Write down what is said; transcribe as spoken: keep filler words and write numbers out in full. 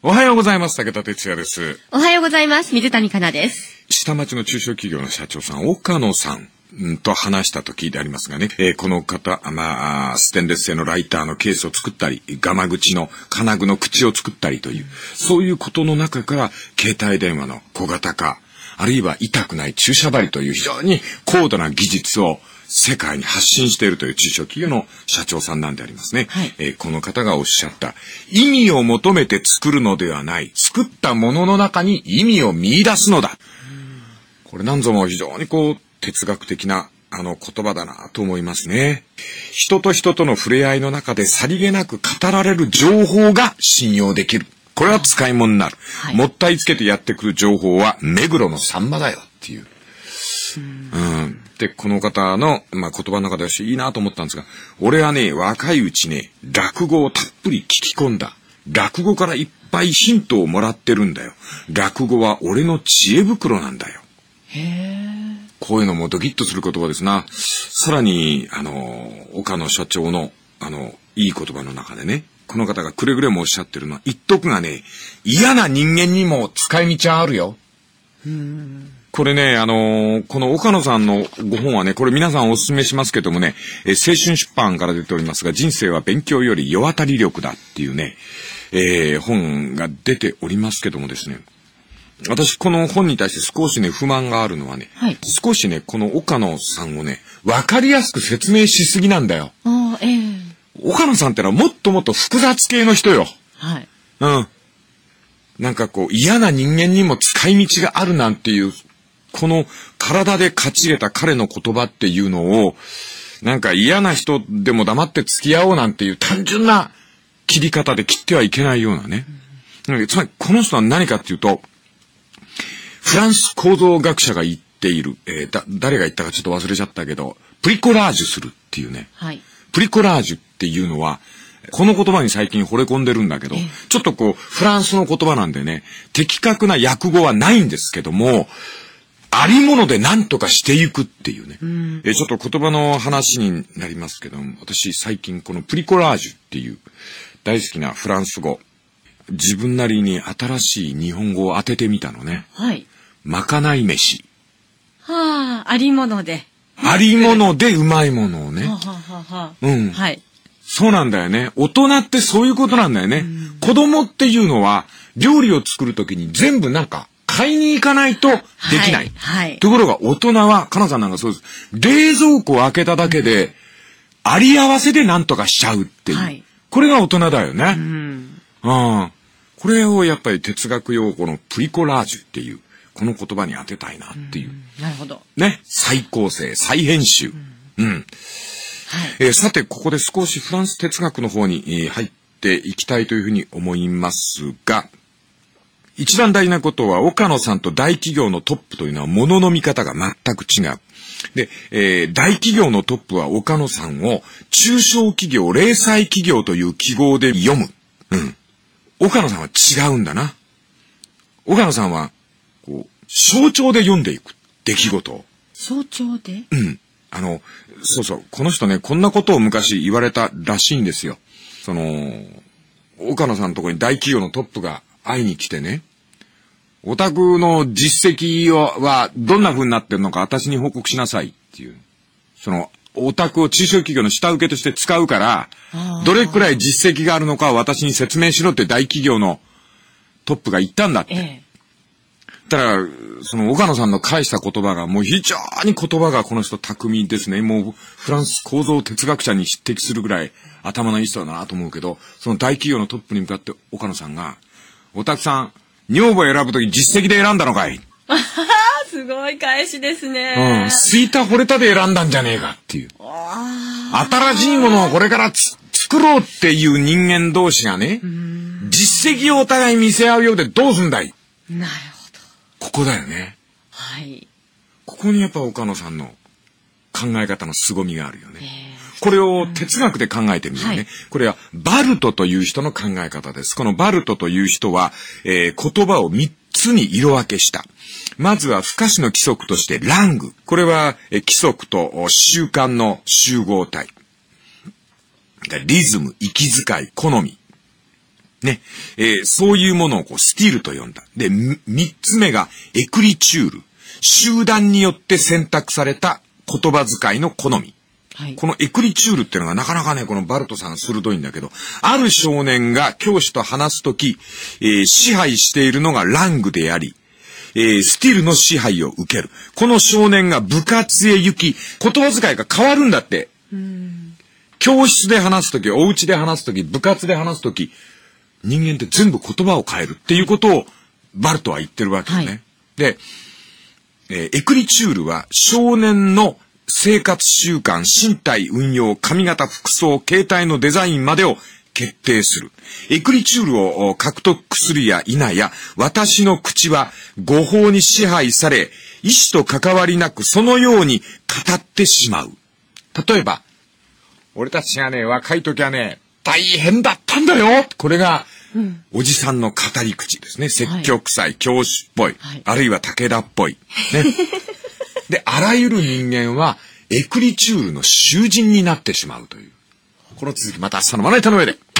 おはようございます。武田哲也です。 おはようございます。水谷香奈です。 下町の中小企業の社長さん、岡野さんと話した時でありますがね、えー、この方、まあ、ステンレス製のライターのケースを作ったり、ガマ口の金具の口を作ったりという、そういうことの中から、携帯電話の小型化、あるいは痛くない注射針という非常に高度な技術を世界に発信しているという中小企業の社長さんなんでありますね。はい、えー、この方がおっしゃった、意味を求めて作るのではない、作ったものの中に意味を見出すのだ。これなんぞも非常にこう、哲学的なあの言葉だなと思いますね。人と人との触れ合いの中でさりげなく語られる情報が信用できる。これは使い物になる。はい、もったいつけてやってくる情報は目黒のサンマだよっていう。うん、で、この方の、まあ、言葉の中ではいいなと思ったんですが、俺はね、若いうちね、落語をたっぷり聞き込んだ。落語からいっぱいヒントをもらってるんだよ。落語は俺の知恵袋なんだよ。 へー。 こういうのもドキッとする言葉ですな。さらに、あの、岡野社長の、あの、いい言葉の中でね、この方がくれぐれもおっしゃってるのは、言っとくがね、嫌な人間にも使い道はあるよ。うーん、これね、あのー、この岡野さんのご本はね、これ皆さんお勧めしますけどもね、えー、青春出版から出ておりますが、人生は勉強より世渡り力だっていうね、えー、本が出ておりますけどもですね、私この本に対して少しね不満があるのはね、はい、少しねこの岡野さんをね分かりやすく説明しすぎなんだよ。 あ、えー、 岡野さんってのはもっともっと複雑系の人よ。 はい。 うん。なんかこう嫌な人間にも使い道があるなんていうこの体でかちれた彼の言葉っていうのをなんか嫌な人でも黙って付き合おうなんていう単純な切り方で切ってはいけないようなね。うん、つまりこの人は何かっていうと。フランス構造学者が言っている、えー、だ、誰が言ったかちょっと忘れちゃったけど、プリコラージュするっていうね。 はい。 プリコラージュっていうのは、この言葉に最近惚れ込んでるんだけど、ちょっとこう、フランスの言葉なんでね、的確な訳語はないんですけども、ありもので何とかしていくっていうね。うん、えー、ちょっと言葉の話になりますけども、私最近このプリコラージュっていう大好きなフランス語、自分なりに新しい日本語を当ててみたのね。 はい。 まかない飯。 はあ、ありもので。 ありものでうまいものをね。 はあ、はあはあ、 うん。 はい。 そうなんだよね。大人ってそういうことなんだよね。子供っていうのは、料理を作るときに全部なんか、買いに行かないとできない。 はい。はい、 ところが大人は、かなさんなんかそうです。冷蔵庫を開けただけで、うん、あり合わせで何とかしちゃうっていう。はい、これが大人だよね。うん。ああ。これをやっぱり哲学用語のプリコラージュっていう、この言葉に当てたいなっていう。 うん、なるほど。 ね。再構成、再編集。うん。うん、はい、えー、さて、ここで少しフランス哲学の方に、えー、入っていきたいというふうに思いますが、一番大事なことは、岡野さんと大企業のトップというのは物の見方が全く違う。で、えー、大企業のトップは岡野さんを中小企業、零細企業という記号で読む。うん。岡野さんは違うんだな。岡野さんは、こう、象徴で読んでいく。出来事を。 象徴で？ うん。あの、そうそう。この人ね、こんなことを昔言われたらしいんですよ。その、岡野さんのところに大企業のトップが会いに来てね、お宅の実績はどんな風になってるのか私に報告しなさいっていう。その、お宅を中小企業の下請けとして使うから、どれくらい実績があるのかを私に説明しろって大企業のトップが言ったんだって。ええ、ただ、その岡野さんの返した言葉がもう非常に言葉がこの人巧みですね。もうフランス構造哲学者に匹敵するぐらい頭のいい人だなと思うけど、その大企業のトップに向かって岡野さんが、お宅さん、女房を選ぶとき実績で選んだのかいすごい返しですね。 うん。すいた惚れたで選んだんじゃねえかっていう。新しいものをこれからつ作ろうっていう人間同士がね、実績をお互い見せ合うようでどうすんだい。 なるほど。 ここだよね。 はい。 ここにやっぱ岡野さんの考え方の凄みがあるよね。これを哲学で考えてみるね、うんはい。これはバルトという人の考え方です。このバルトという人は、えー、言葉をみっつに色分けした。まずは不可視の規則としてラング。これは、えー、規則と習慣の集合体。リズム、息遣い、好み。 ね。えー、そういうものをこうスティールと呼んだ。で、み三つ目がエクリチュール。集団によって選択された言葉遣いの好み。はい、このエクリチュールっていうのがなかなかね、このバルトさん鋭いんだけど、ある少年が教師と話すとき、えー、支配しているのがラングであり、えー、スティルの支配を受ける。この少年が部活へ行き、言葉遣いが変わるんだって。うん教室で話すとき、お家で話すとき、部活で話すとき、人間って全部言葉を変えるっていうことをバルトは言ってるわけですね。はい、で、えー、エクリチュールは少年の生活習慣、身体運用、髪型、服装、携帯のデザインまでを決定する。エクリチュールを獲得するや否や、私の口は語法に支配され、意思と関わりなくそのように語ってしまう。例えば、俺たちがね、若い時はね、大変だったんだよ。これが、うん、おじさんの語り口ですね。説教臭い、はい、教師っぽい、はい、あるいは武田っぽい。ね。で、あらゆる人間は、エクリチュールの囚人になってしまうという。この続き、また明日のまな板の上で。